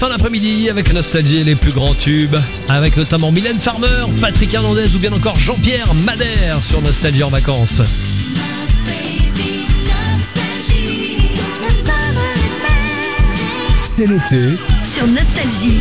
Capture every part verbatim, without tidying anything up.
fin d'après-midi avec Nostalgie et les plus grands tubes, avec notamment Mylène Farmer, Patrick Hernandez ou bien encore Jean-Pierre Madère sur Nostalgie en vacances. C'est l'été sur Nostalgie.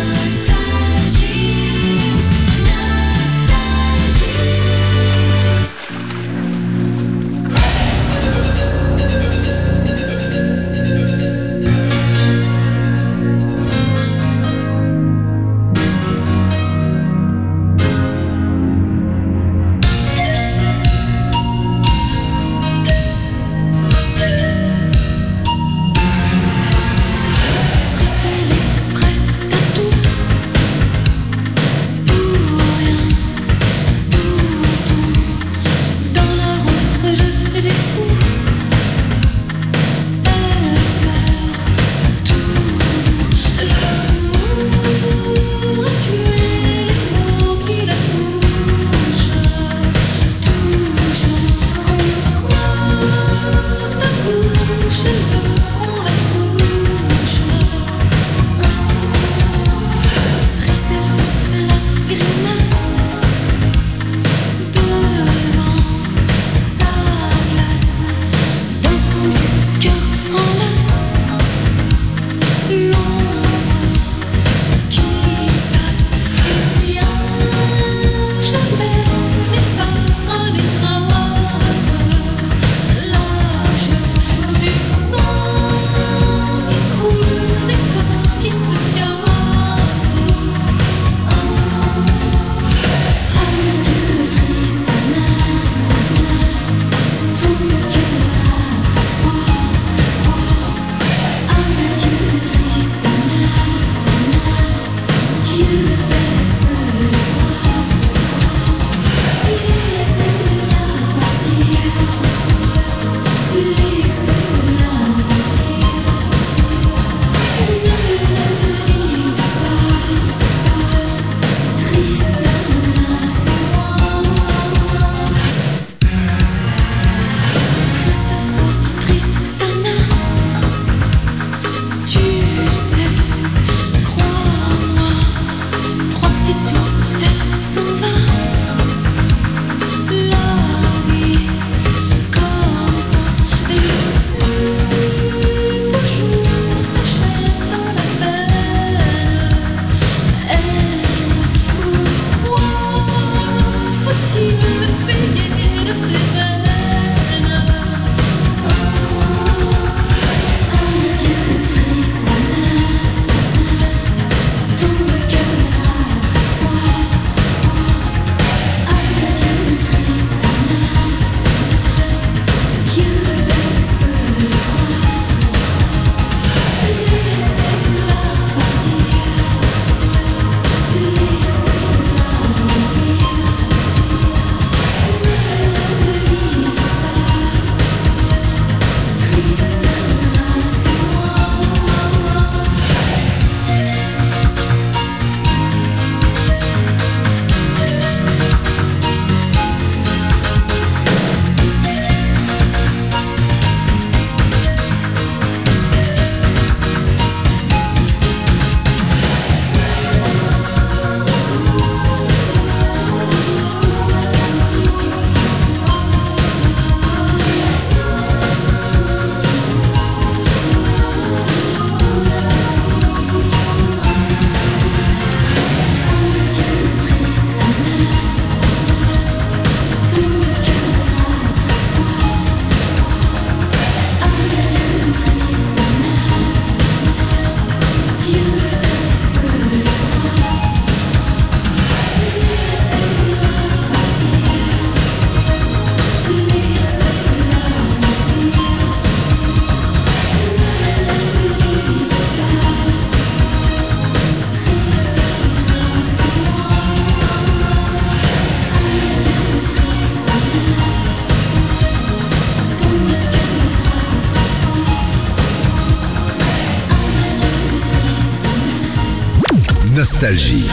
Nostalgie.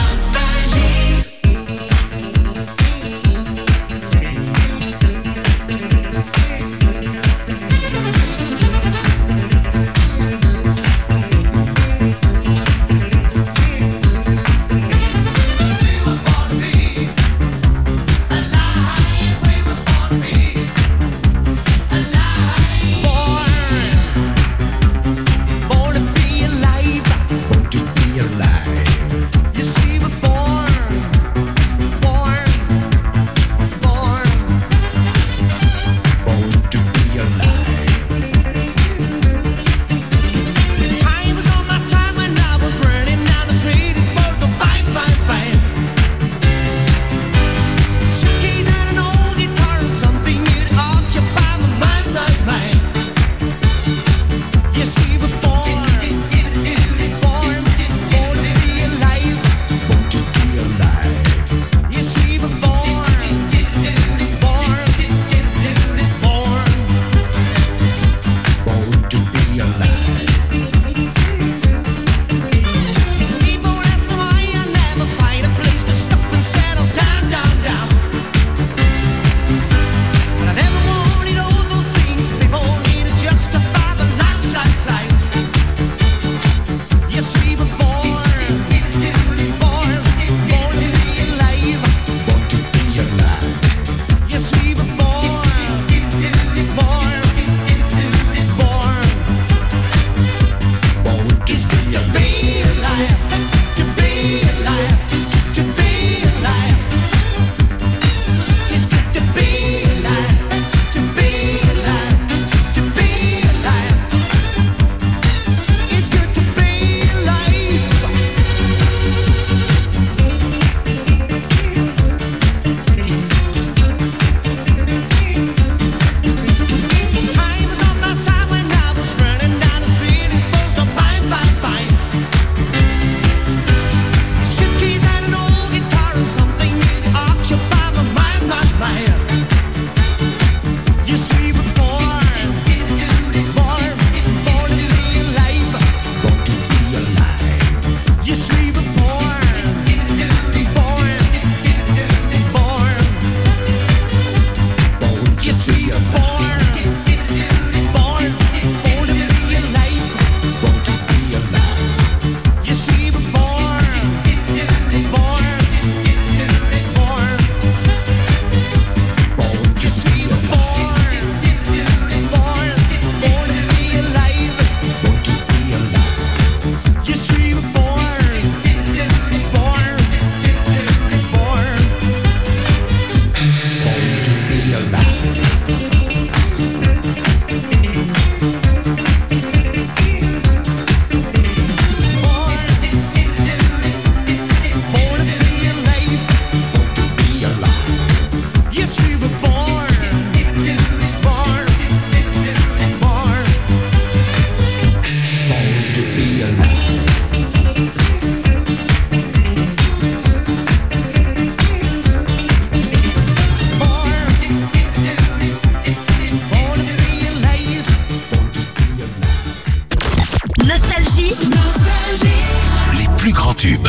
tubes.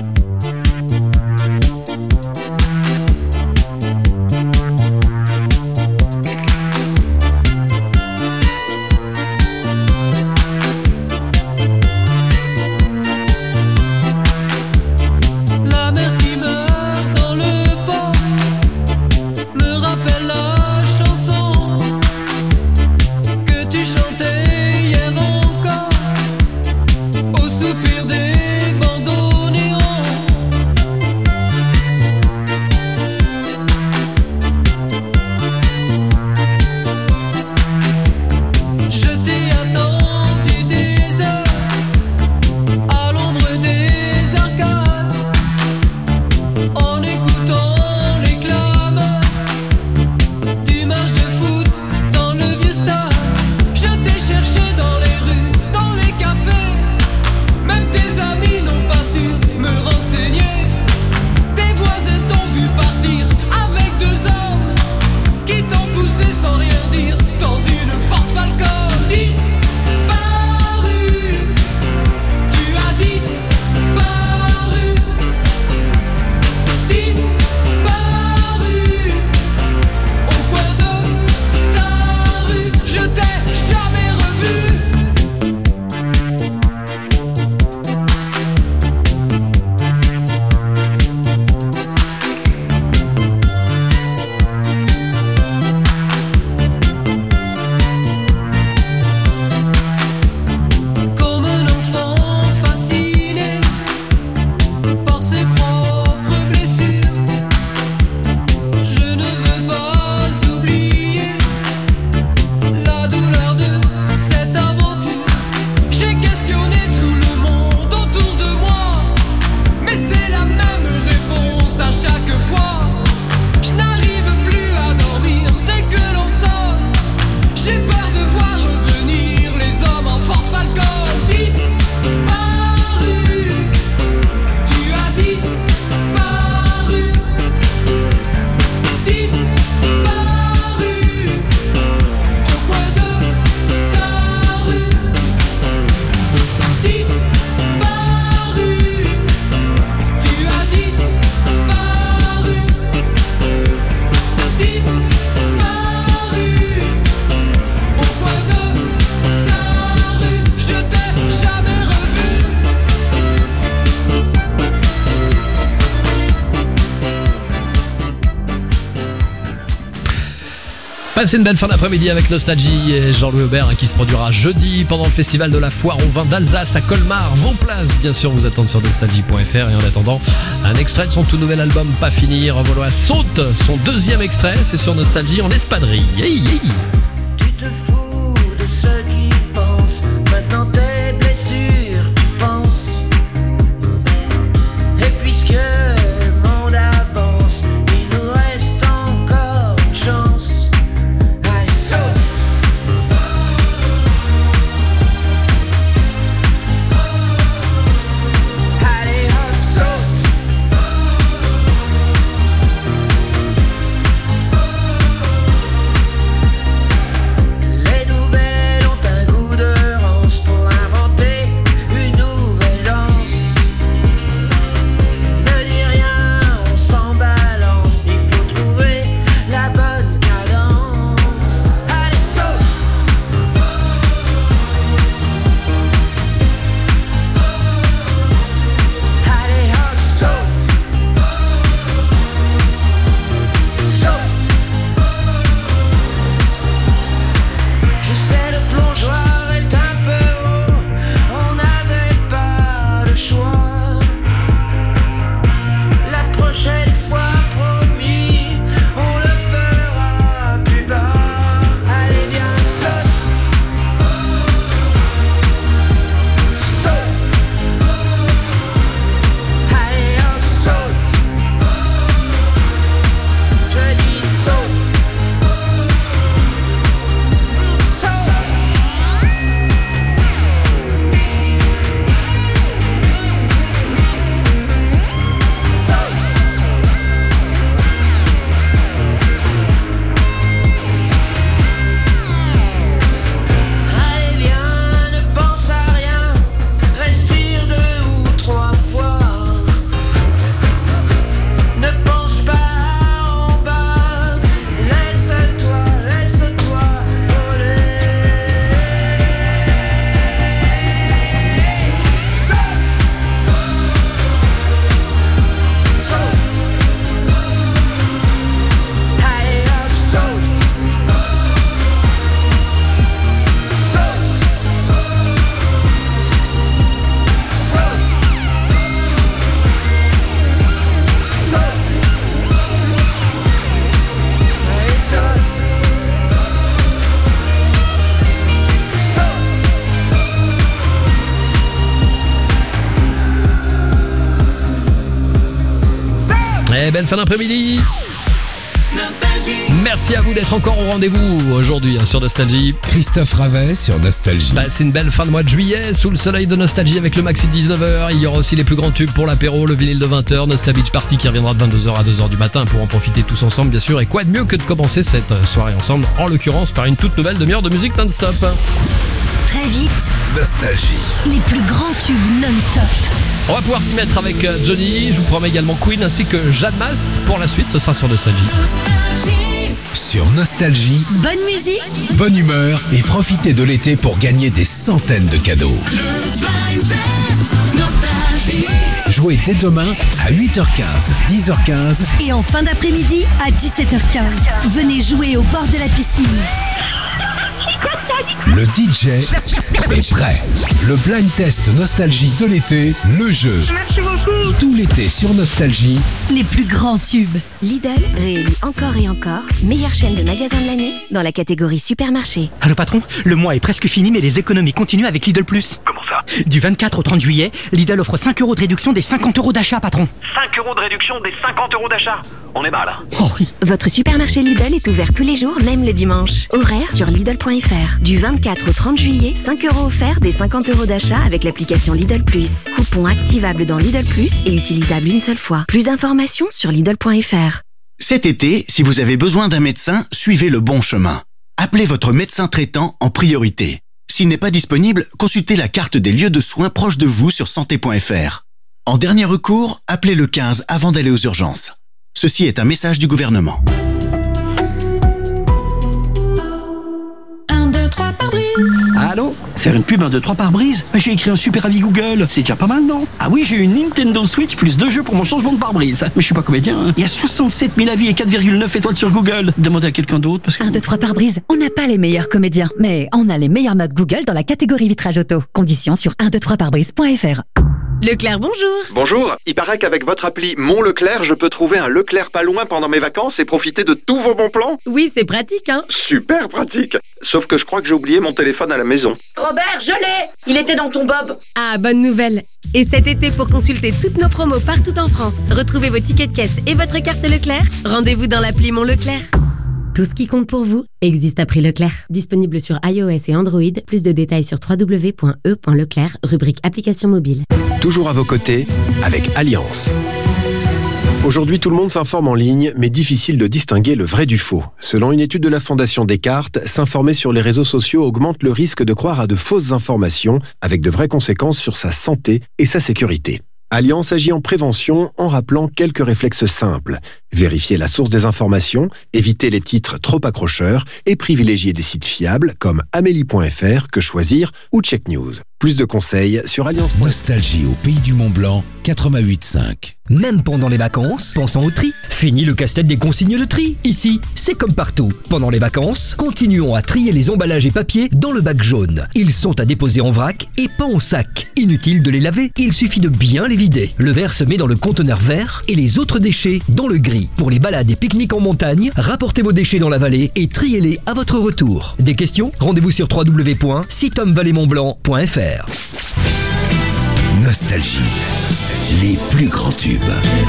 Passez une belle fin d'après-midi avec Nostalgie et Jean-Louis Aubert hein, qui se produira jeudi pendant le festival de la foire au vin d'Alsace à Colmar. Vos places, bien sûr, vous attendent sur nostalgie point f r. Et en attendant, un extrait de son tout nouvel album Pas Fini. Revolois saute son deuxième extrait, c'est sur Nostalgie en espadrille. Hey, hey. Tu te fous de ceux qui pensent, maintenant tes blessures, tu penses. Et puisque le monde avance, il nous reste encore une chance. Allez, saute. Allez, hop, saute. Les Et belle fin d'après-midi. Merci à vous d'être encore au rendez-vous aujourd'hui hein, sur Nostalgie. Christophe Ravet sur Nostalgie. Bah, c'est une belle fin de mois de juillet sous le soleil de Nostalgie avec le maxi de dix-neuf heures. Il y aura aussi les plus grands tubes pour l'apéro, le vinyle de vingt heures, Nostal Beach Party qui reviendra de vingt-deux heures à deux heures du matin pour en profiter tous ensemble bien sûr. Et quoi de mieux que de commencer cette soirée ensemble, en l'occurrence par une toute nouvelle demi-heure de musique non-stop. Très vite, Nostalgie. les plus grands tubes non-stop. On va pouvoir s'y mettre avec Johnny, je vous promets également Queen ainsi que Jeanne Masse. Pour la suite, ce sera sur Nostalgie. Sur Nostalgie, Bonne musique, bonne humeur et profitez de l'été pour gagner des centaines de cadeaux. Jouez dès demain à huit heures quinze, dix heures quinze et en fin d'après-midi à dix-sept heures quinze. Venez jouer au bord de la piscine. Le D J est prêt. Le blind test Nostalgie de l'été, le jeu. Tout l'été sur Nostalgie. Les plus grands tubes. Lidl réélu encore et encore meilleure chaîne de magasins de l'année dans la catégorie supermarché. Allô patron, le mois est presque fini mais les économies continuent avec Lidl Plus. Comment ça? Du vingt-quatre au trente juillet, Lidl offre cinq euros de réduction des cinquante euros d'achat patron. cinq euros de réduction des cinquante euros d'achat. On est bas là. Oh oui. Votre supermarché Lidl est ouvert tous les jours, même le dimanche. Horaire sur Lidl point F R. Du vingt-quatre au trente juillet, cinq euros offerts des cinquante euros d'achat avec l'application Lidl Plus. Coupon activable dans Lidl Plus et utilisable une seule fois. Plus d'informations sur Lidl point F R. Cet été, si vous avez besoin d'un médecin, suivez le bon chemin. Appelez votre médecin traitant en priorité. S'il n'est pas disponible, consultez la carte des lieux de soins proches de vous sur santé point F R. En dernier recours, appelez le quinze avant d'aller aux urgences. Ceci est un message du gouvernement. un, deux, trois par brise. Allô? Faire une pub un, deux, trois par brise? J'ai écrit un super avis Google, c'est déjà pas mal, non? Ah oui, j'ai eu une Nintendo Switch plus deux jeux pour mon changement de pare-brise. Mais je suis pas comédien, hein. Il y a soixante-sept mille avis et quatre virgule neuf étoiles sur Google. Demandez à quelqu'un d'autre parce que... un, deux, trois par brise. On n'a pas les meilleurs comédiens, mais on a les meilleures notes Google dans la catégorie vitrage auto. Conditions sur un, deux, trois par brise point F R. Leclerc, bonjour. Bonjour, il paraît qu'avec votre appli Mon Leclerc, je peux trouver un Leclerc pas loin pendant mes vacances et profiter de tous vos bons plans. Oui, c'est pratique, hein. Super pratique. Sauf que je crois que j'ai oublié mon téléphone à la maison. Robert, je l'ai. Il était dans ton bob. Ah, bonne nouvelle. Et cet été, pour consulter toutes nos promos partout en France, retrouvez vos tickets de caisse et votre carte Leclerc, rendez-vous dans l'appli Mon Leclerc. Tout ce qui compte pour vous existe à prix Leclerc. Disponible sur iOS et Android. Plus de détails sur w w w point e point leclerc, rubrique application mobile. Toujours à vos côtés, avec Alliance. Aujourd'hui, tout le monde s'informe en ligne, mais difficile de distinguer le vrai du faux. Selon une étude de la Fondation Descartes, s'informer sur les réseaux sociaux augmente le risque de croire à de fausses informations, avec de vraies conséquences sur sa santé et sa sécurité. Alliance agit en prévention en rappelant quelques réflexes simples. Vérifier la source des informations, éviter les titres trop accrocheurs et privilégier des sites fiables comme amélie point F R, Que Choisir ou Check News. Plus de conseils sur Alliance. Nostalgie au pays du Mont Blanc, quatre-vingt-huit cinq. Même pendant les vacances, pensons au tri. Fini le casse-tête des consignes de tri. Ici, c'est comme partout. Pendant les vacances, continuons à trier les emballages et papiers dans le bac jaune. Ils sont à déposer en vrac et pas en sac. Inutile de les laver, il suffit de bien les vider. Le verre se met dans le conteneur vert et les autres déchets dans le gris. Pour les balades et pique-niques en montagne, rapportez vos déchets dans la vallée et triez-les à votre retour. Des questions? Rendez-vous sur w w w point sitom vallée mont blanc point F R. Nostalgie, les plus grands tubes.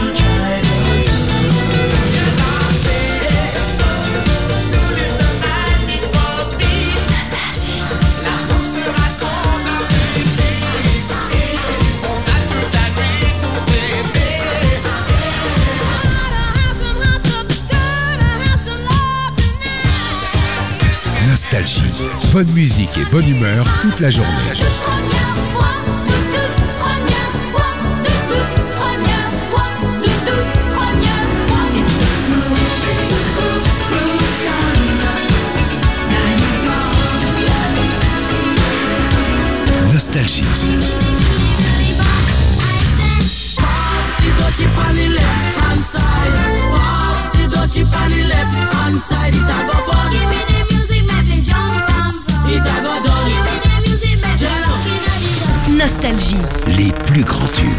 Nostalgie, bonne musique et bonne humeur toute la journée. Nostalgie. Nostalgie. Les plus grands tubes.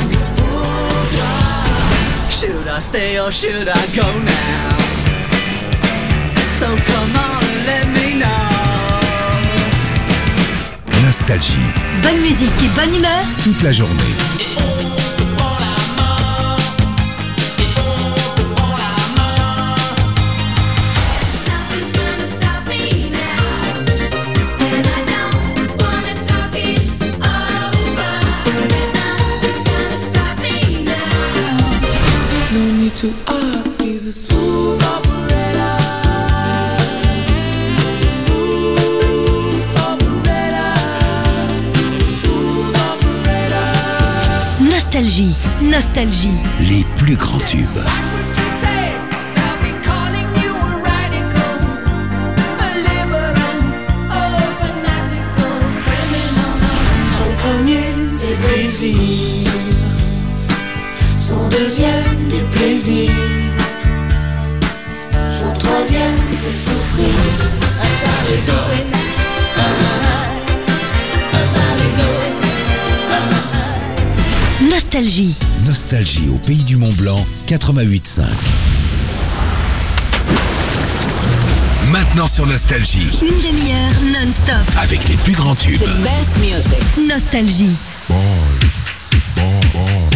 Should I stay or should I go now? So come on and let me know. Nostalgie. Bonne musique et bonne humeur Toute la journée. To us, he's a smooth operator. Smooth operator. Smooth operator. Nostalgie, nostalgie. Les plus grands tubes. Son premier, c'est plaisir. Son deuxième, du plaisir. Son troisième, c'est souffrir. That's how it goes. That's how it goes. Nostalgie. Nostalgie au pays du Mont Blanc, quatre-vingt-huit virgule cinq. Maintenant sur Nostalgie. Une demi-heure non-stop. Avec les plus grands tubes. The best music. Nostalgie. Boy. Boy, boy, boy.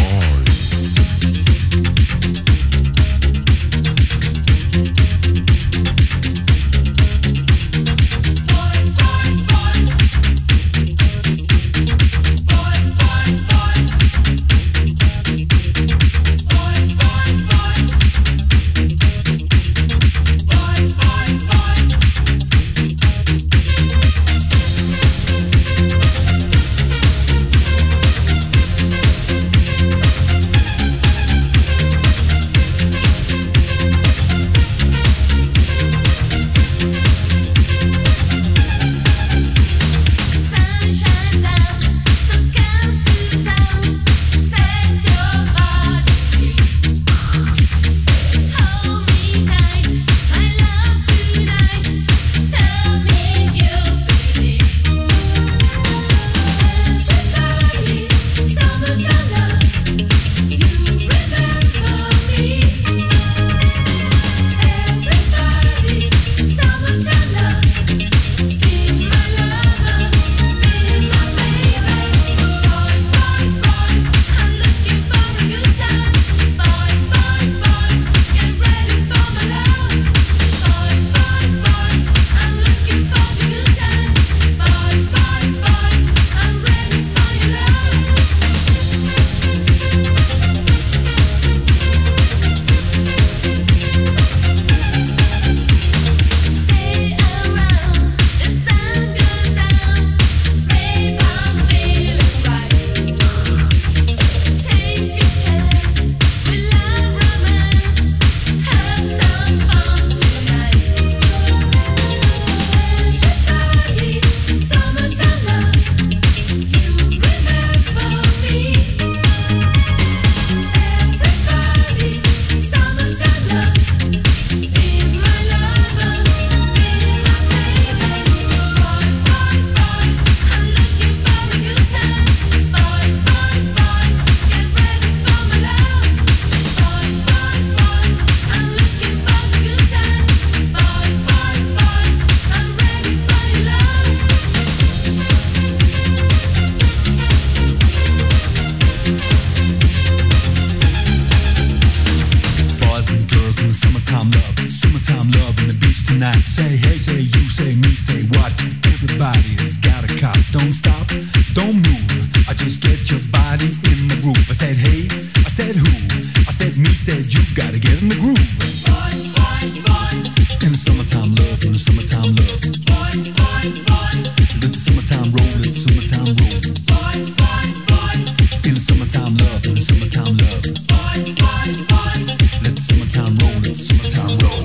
tonight. Say hey, say you, say me, say what? Everybody's got a cop. Don't stop, don't move. I just get your body in the groove. I said hey, I said who? I said me, said you. Gotta get in the groove. Boys, boys, boys. In the summertime love, in the summertime love. Boys, boys, boys. Let the summertime roll, let the summertime roll. Boys, boys, boys. In the summertime love, in the summertime love. Boys, boys, boys. Let the summertime roll, let the summertime roll.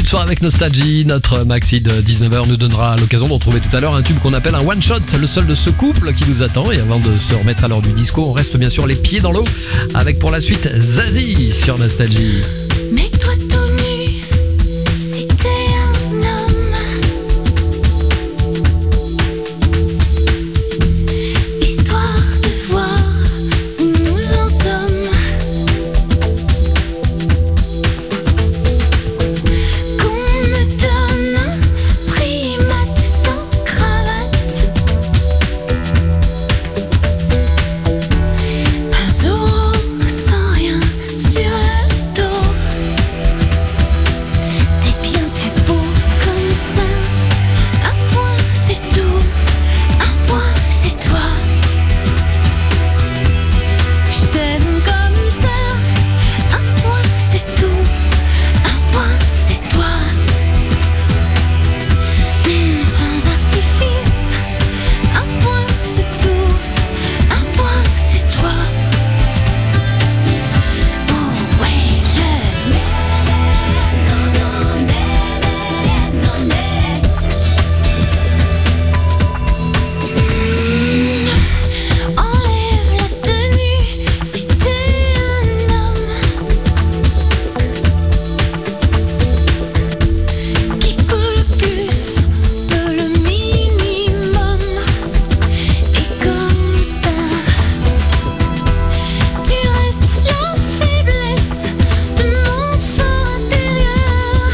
de soirée avec Nostalgie. Notre maxi de dix-neuf heures nous donnera l'occasion de retrouver tout à l'heure un tube qu'on appelle un one shot, le seul de ce couple qui nous attend. Et avant de se remettre à l'heure du disco, on reste bien sûr les pieds dans l'eau avec pour la suite Zazie sur Nostalgie. Mets-toi tout nu si t'es un homme. Histoire de voir où nous en sommes. Qu'on me donne un primate sans cravate. Un Zorro sans rien sur le dos. T'es bien plus beau comme ça. Un point c'est tout, un point c'est toi. Je t'aime comme ça. Un point c'est tout, un point c'est toi. Hum, sans artifice. Un point c'est tout, un point c'est toi. Oh ouais, le miss. Enlève la tenue si t'es un homme qui peut le plus, peut le minimum. Et comme ça, tu restes la faiblesse de mon fort intérieur.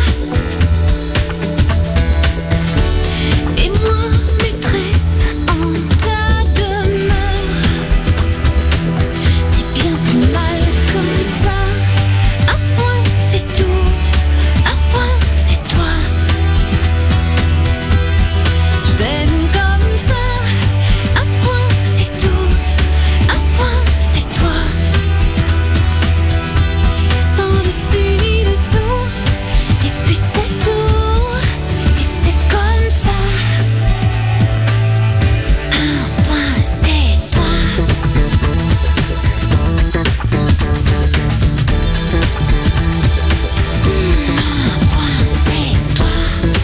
Et moi, maîtresse en ta demeure. T'es bien plus mal comme ça. Un point c'est tout, un point c'est toi. Je t'aime comme ça. Un point c'est tout, un point c'est toi. Sans dessus ni dessous. Et puis c'est tout. Et c'est comme ça. Un point c'est toi. Un point c'est toi.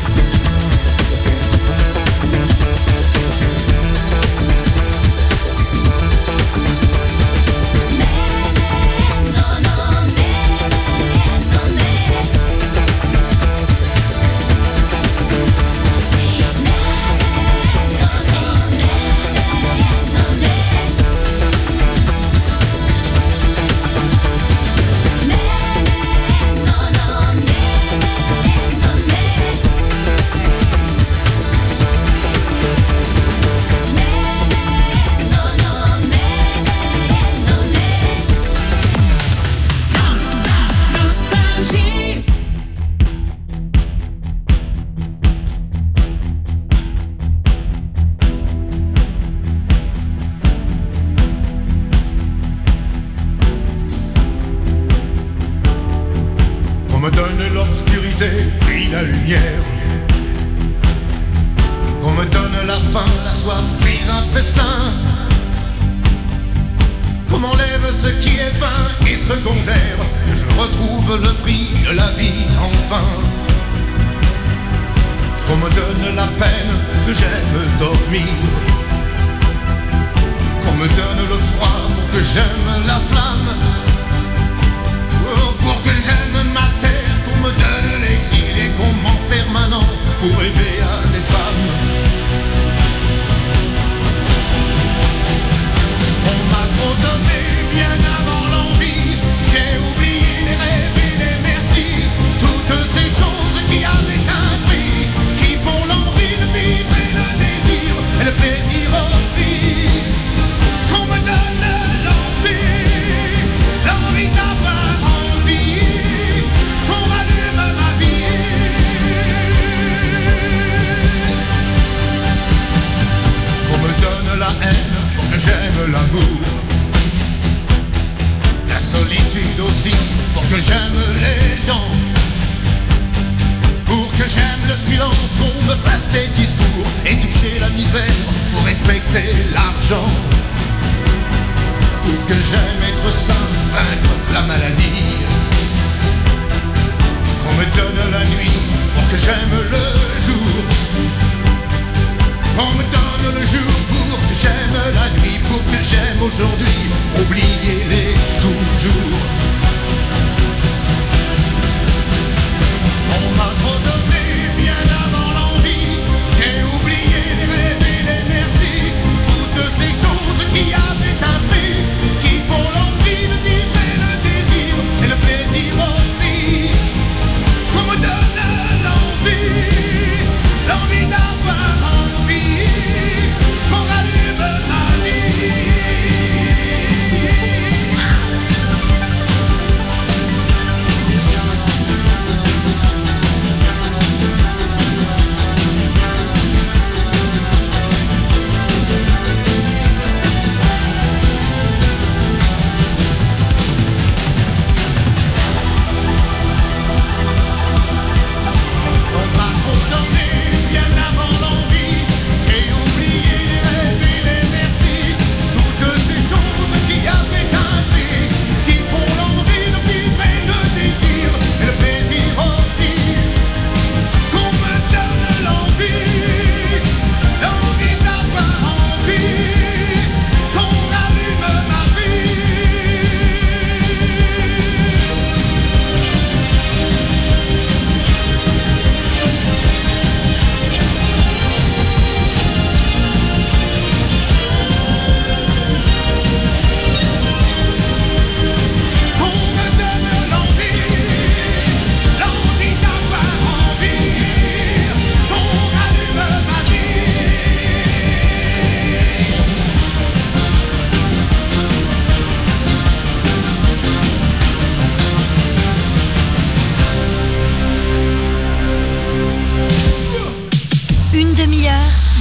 Nostalgie. Qu'on me donne l'obscurité, puis la lumière. Qu'on me donne la faim, la soif, puis un festin. Qu'on m'enlève ce qui est vain et secondaire. Que je retrouve le prix de la vie enfin. Qu'on me donne la peine, que j'aime dormir. Qu'on me donne le froid pour que j'aime la flamme. Oh, pour que j'aime ma terre, qu'on me donne l'exil et qu'on m'enferme un an pour rêver à des femmes. On m'a trop donné bien avant l'envie. J'ai oublié les rêves et les merci. Toutes ces choses qui avaient un prix, qui font l'envie de vivre et le désir et le plaisir aussi. Qu'on me donne l'envie, l'envie d'avoir envie, qu'on rallume ma vie.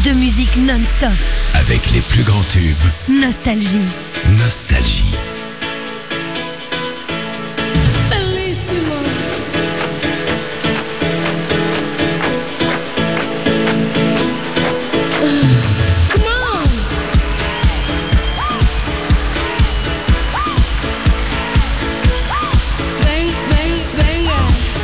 de musique non-stop. Avec les plus grands tubes. Nostalgie. Nostalgie. Bellissimo. Come on. Ven, ven, venga.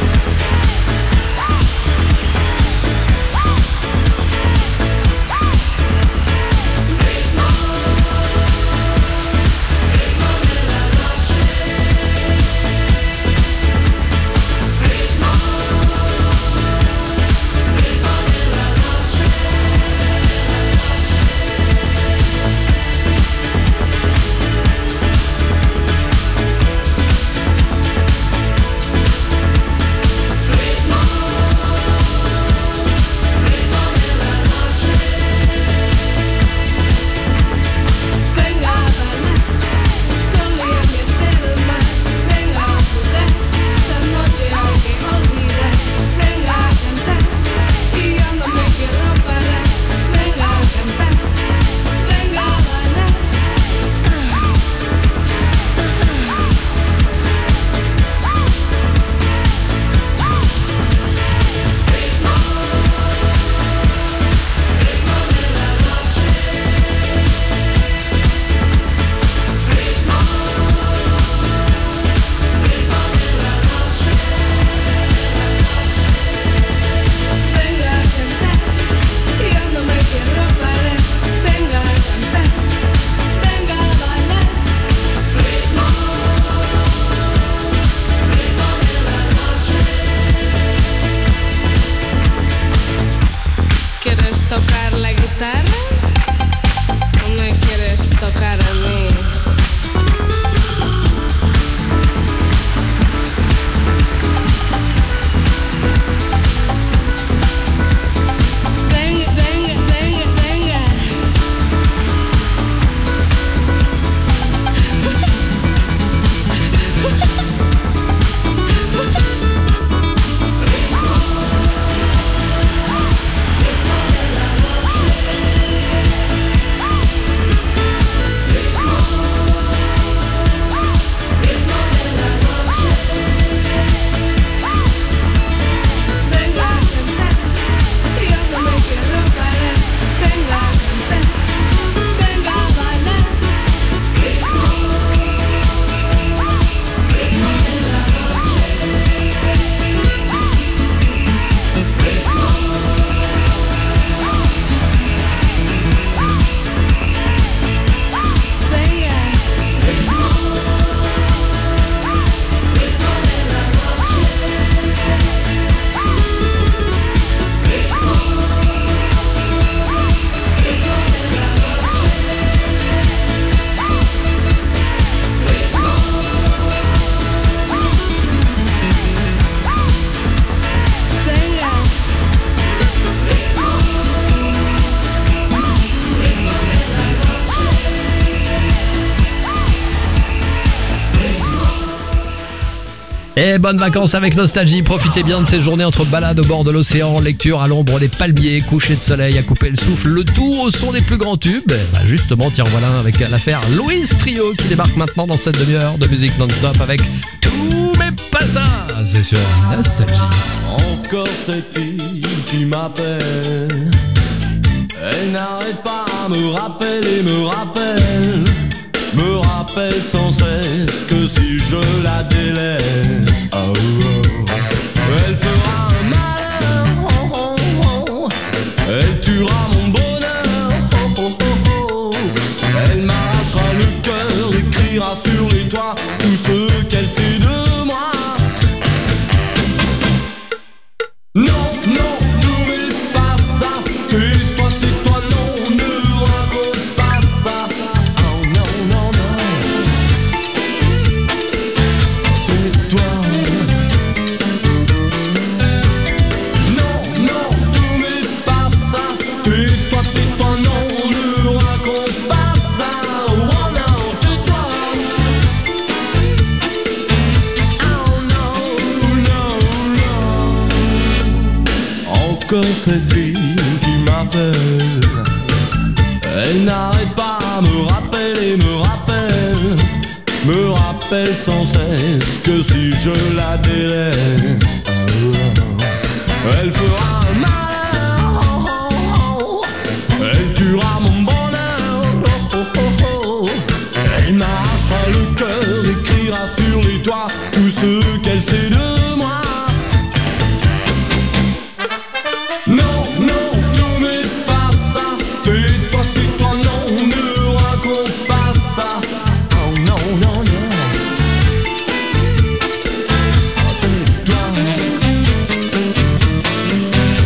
¿Quieres tocar la guitarra? ¿O me quieres tocar a mí? Venga, venga, venga, venga. Venga a cantar, yo no me quiero parar. Venga a cantar, venga a bailar. Et bonnes vacances avec Nostalgie, profitez bien de ces journées entre balades au bord de l'océan, lecture à l'ombre des palmiers, coucher de soleil à couper le souffle, le tout au son des plus grands tubes. Bah justement, tiens voilà avec l'affaire Louise Trio qui débarque maintenant dans cette demi-heure de musique non-stop avec Tous mes passages, c'est sur Nostalgie. Encore cette fille qui m'appelle, elle n'arrête pas à me rappeler, me rappelle, me rappelle sans cesse que si je la délaisse, oh, oh, elle fera un malheur, oh, oh, oh, elle tuera mon bonheur, oh, oh, oh, oh, elle m'arrachera le cœur, écrira sur les toits tout ce qu'elle sait de moi. Non, non, n'oublie pas ça. Tais-toi, tais-toi, non, ne raconte pas ça. Oh non, non, non. Tais-toi. Non, non, n'oublie pas ça. Tais-toi, tais-toi, non, ne raconte pas ça. Oh non, tais-toi. Oh non, non, non. Encore cette fille qui m'appelle, Elle n'arrête pas, me rappelle et me rappelle, me rappelle sans cesse que si je la délaisse, elle fera un malheur, elle tuera mon bonheur, oh, oh, oh, oh. Elle m'arrachera le cœur, écrira sur les toits tout ce qu'elle sait de moi. Non, non, tout n'est pas ça. Tais-toi, tais-toi, non, ne raconte pas ça. Oh non, non, non. Oh, tais-toi.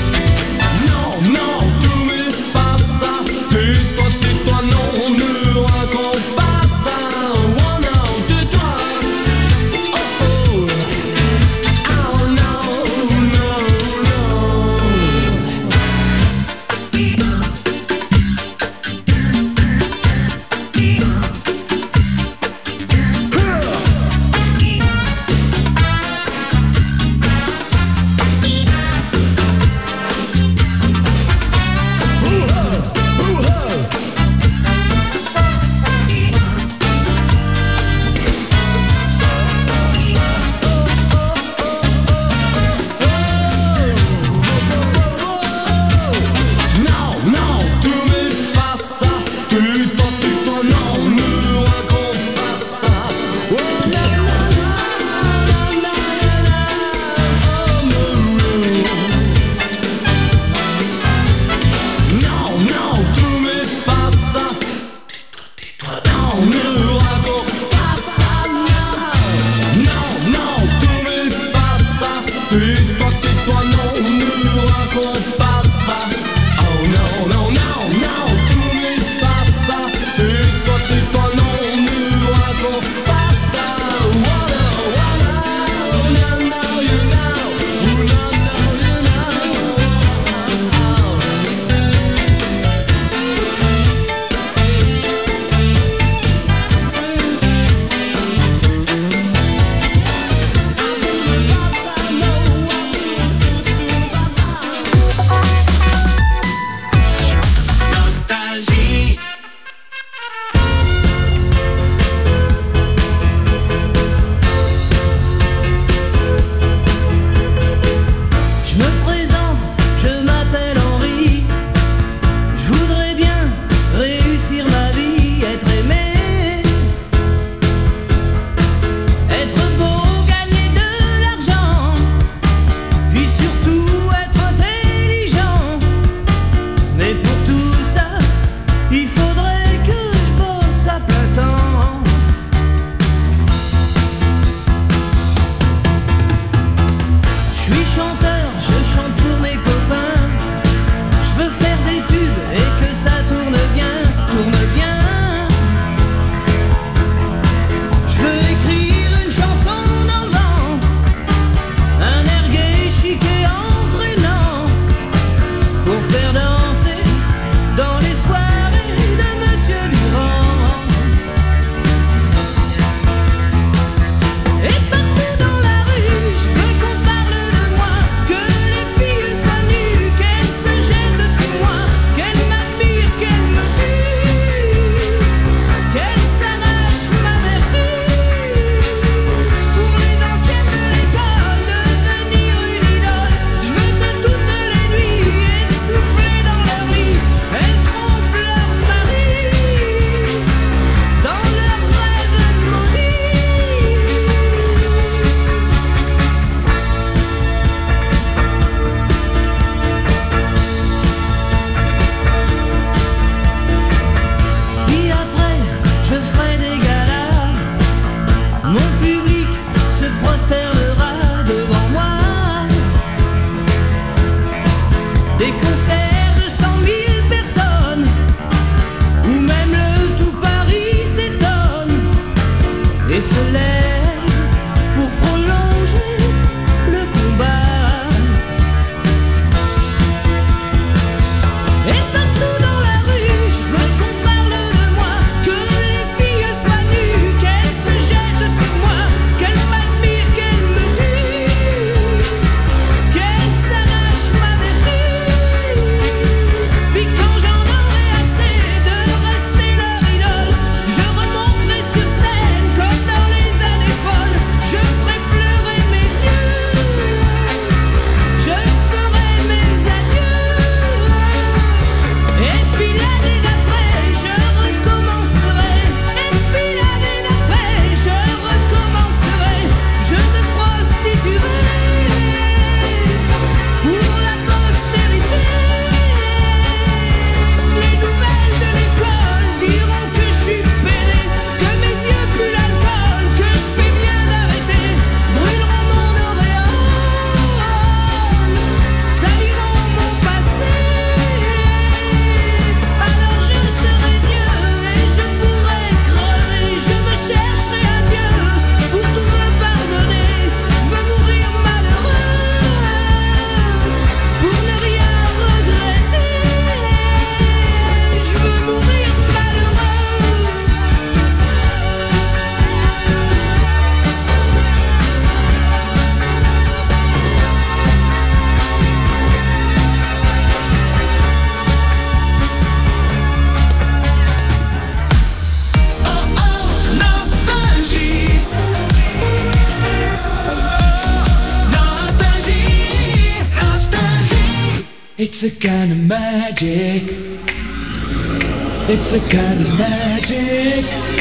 It's a kind of magic. It's a kind of magic.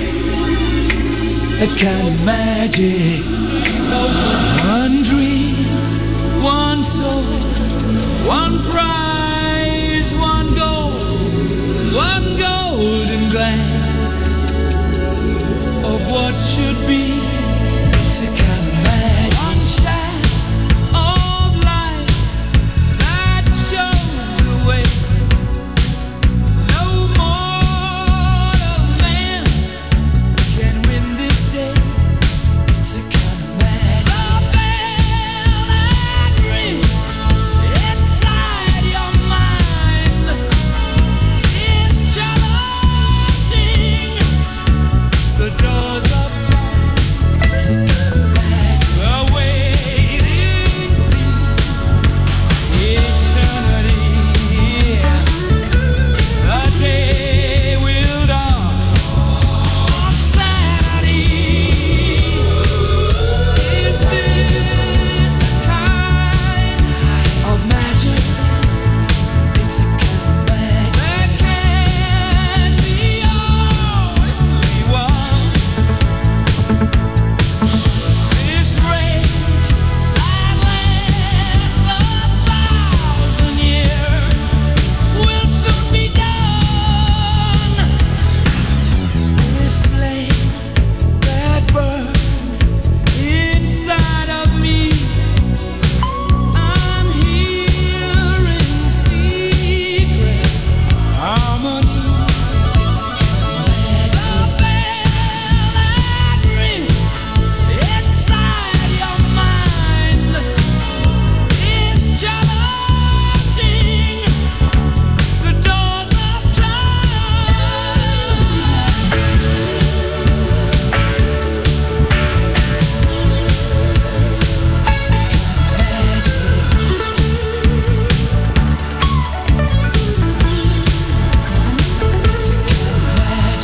A kind of magic. One dream, one soul, one prize, one goal, one golden glance of what should be. It's a kind of magic. One shaft of light that shows the way. No mortal man can win this day. It's a kind of magic. The bell that rings inside your mind is challenging the doors of time. It's a kind of magic. The waiting seems eternity. The day will dawn on Saturday. Is this the kind of magic? It's a kind of magic. There can be only one. This rage that lasts a thousand years will soon be done. This flame that burns inside of me, I'm hearing secret harmonies. It's a kind of magic. The bell that rings inside your mind is challenging the doors of time. It's a kind of magic. It's a kind of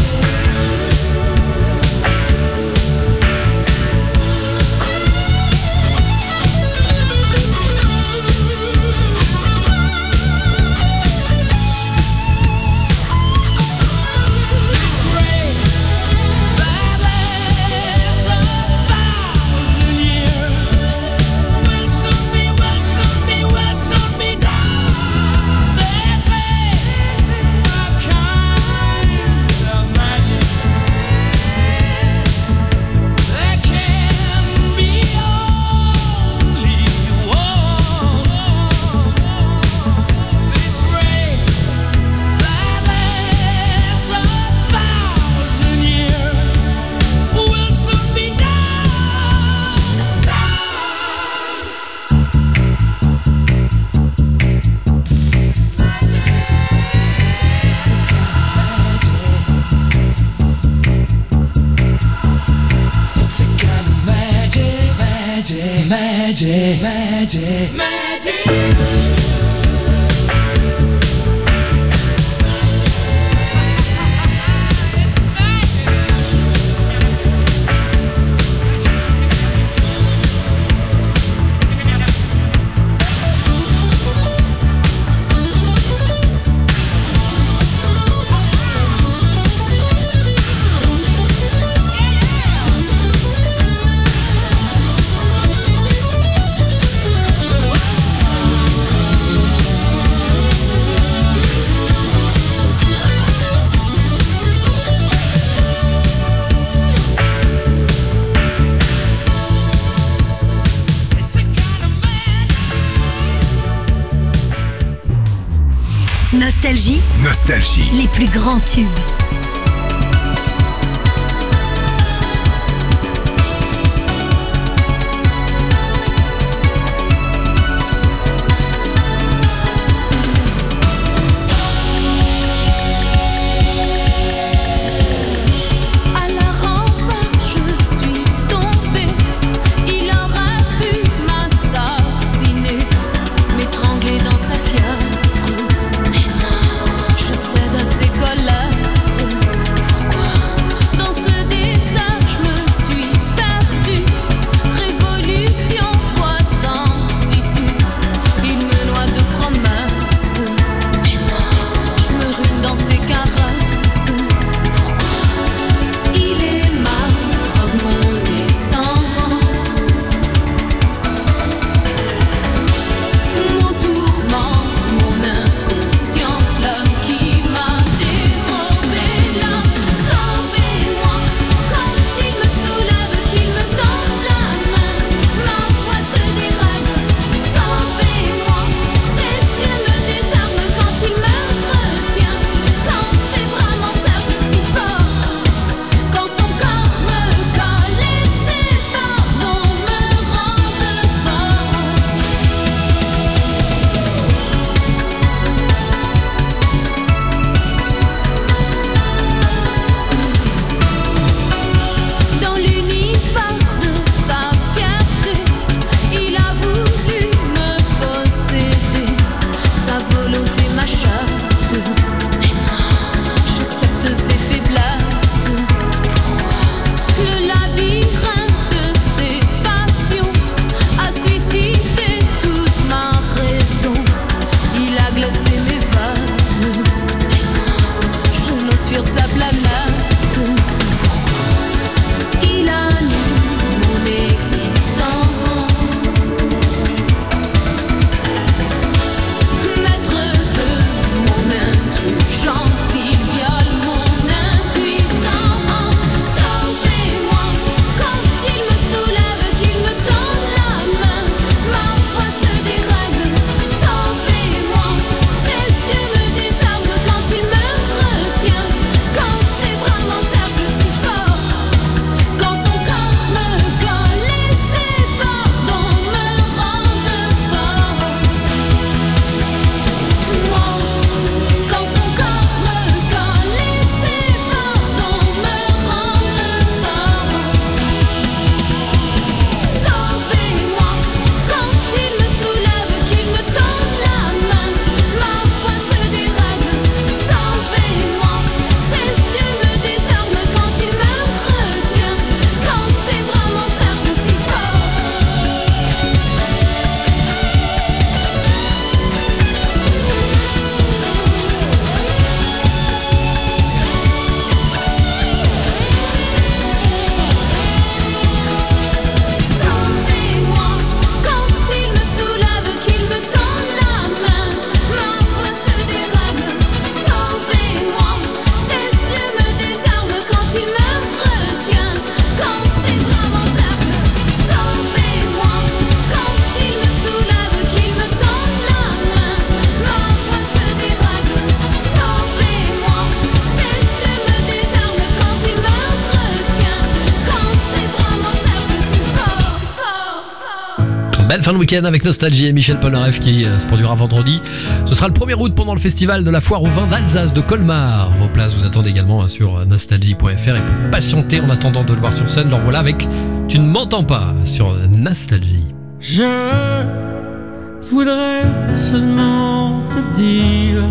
This rage that lasts a thousand years will soon be, will soon be, will soon be done. This is a kind of magic. There can be only one. This rage that lasts a thousand years will soon be done. It's a kind of magic, magic, magic, magic, magic. Nostalgie, Nostalgie. les plus grands tubes. À la renverse, je suis tombée. Il aurait pu m'assassiner, m'étrangler dans sa fièvre. Mais moi, je cède à ses colères. Belle fin de week-end avec Nostalgie et Michel Polnareff qui euh, se produira vendredi. Ce sera le premier août pendant le festival de la foire au vin d'Alsace de Colmar. Vos places vous attendent également hein, sur nostalgie point f r et pour patienter en attendant de le voir sur scène, leur voilà avec Tu ne m'entends pas sur Nostalgie. Je voudrais seulement te dire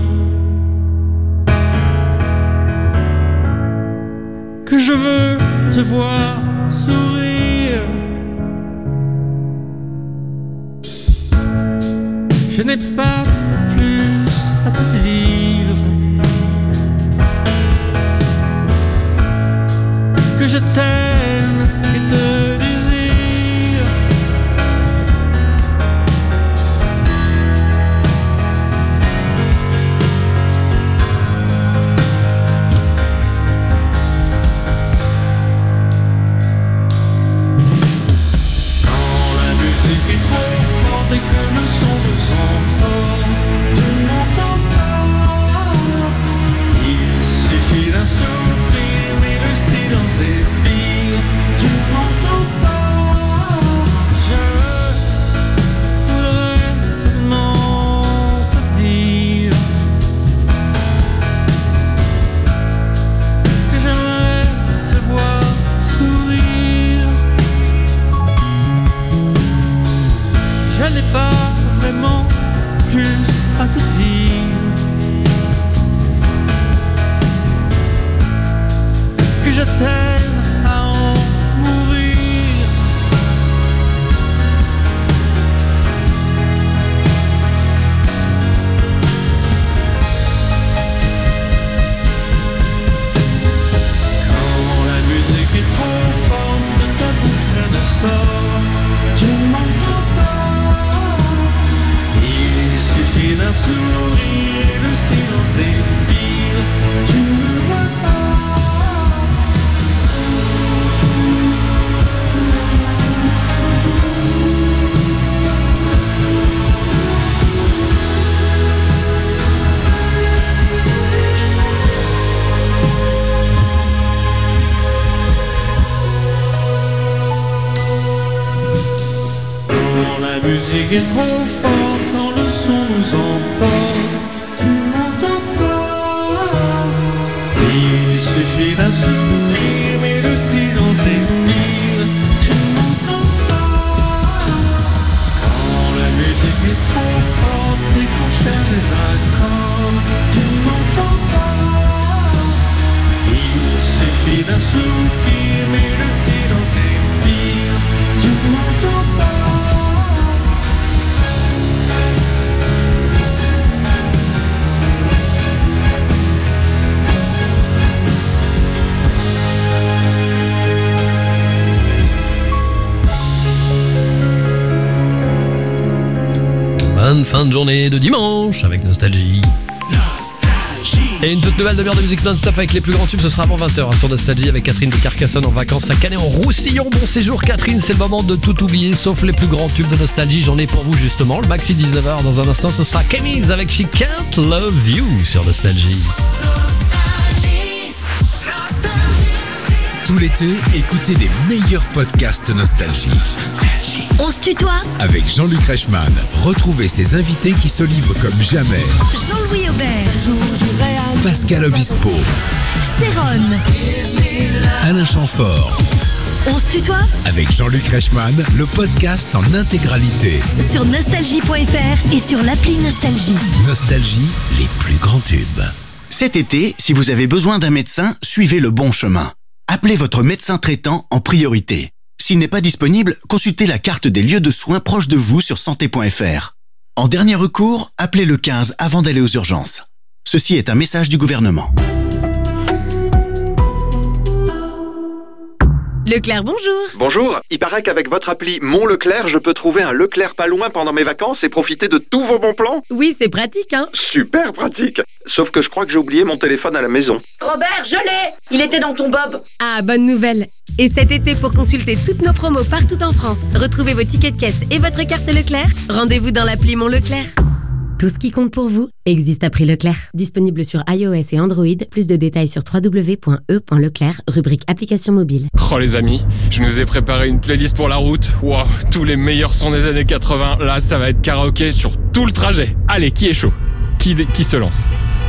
que je veux te voir sourire. Je n'ai pas plus à te dire que je t'aime et te désire. Quand la musique est trop forte et que le son nous emporte, tu ne m'entends pas. Il suffit d'un sourire, mais le silence est pire. Tu ne m'entends pas. Je voudrais seulement te dire que j'aimerais te voir sourire. Je n'ai pas vraiment plus à te dire que je t'aime à en mourir. Quand la musique est trop forte, de ta bouche rien ne sort. Tu ne m'entends pas. Il suffit d'un sourire et le silence est pire. Tu ne me vois pas. Quand la musique est trop forte, quand le son nous emporte, tu ne m'entends pas. Il suffit d'un soupir, mais le silence est pire. Tu ne m'entends pas. Quand la musique est trop forte et qu'on cherche les accords, tu ne m'entends pas. Il suffit d'un soupir, mais le silence est pire. Tu ne m'entends pas. Bonne fin de journée de dimanche avec Nostalgie. Et une toute nouvelle demi-heure de musique non-stop avec les plus grands tubes, ce sera avant vingt heures hein, sur Nostalgie avec Catherine de Carcassonne en vacances à Canet en Roussillon. Bon séjour Catherine, c'est le moment de tout oublier sauf les plus grands tubes de Nostalgie. J'en ai pour vous justement, le maxi dix-neuf heures dans un instant, ce sera Kenny's avec She Can't Love You sur Nostalgie. Tout l'été, écoutez les meilleurs podcasts Nostalgie. On se tutoie. Avec Jean-Luc Reichmann, retrouvez ses invités qui se livrent comme jamais. Jean-Louis Aubert. Pascal Obispo. Céron. Alain Chamfort. On se tutoie. Avec Jean-Luc Reichmann, le podcast en intégralité. Sur nostalgie point f r et sur l'appli Nostalgie. Nostalgie, les plus grands tubes. Cet été, si vous avez besoin d'un médecin, suivez le bon chemin. Appelez votre médecin traitant en priorité. S'il n'est pas disponible, consultez la carte des lieux de soins proches de vous sur santé point f r. En dernier recours, appelez le quinze avant d'aller aux urgences. Ceci est un message du gouvernement. Leclerc, bonjour. Bonjour, il paraît qu'avec votre appli Mon Leclerc, je peux trouver un Leclerc pas loin pendant mes vacances et profiter de tous vos bons plans. Oui, c'est pratique, hein. Super pratique. Sauf que je crois que j'ai oublié mon téléphone à la maison. Robert, je l'ai. Il était dans ton bob. Ah, bonne nouvelle. Et cet été, pour consulter toutes nos promos partout en France, retrouvez vos tickets de caisse et votre carte Leclerc, rendez-vous dans l'appli Mon Leclerc. Tout ce qui compte pour vous existe à prix Leclerc. Disponible sur iOS et Android. Plus de détails sur w w w point e point leclerc, rubrique application mobile. Oh les amis, je nous ai préparé une playlist pour la route. Wow, tous les meilleurs sons des années quatre-vingts. Là, ça va être karaoké sur tout le trajet. Allez, qui est chaud ? Qui, qui se lance ?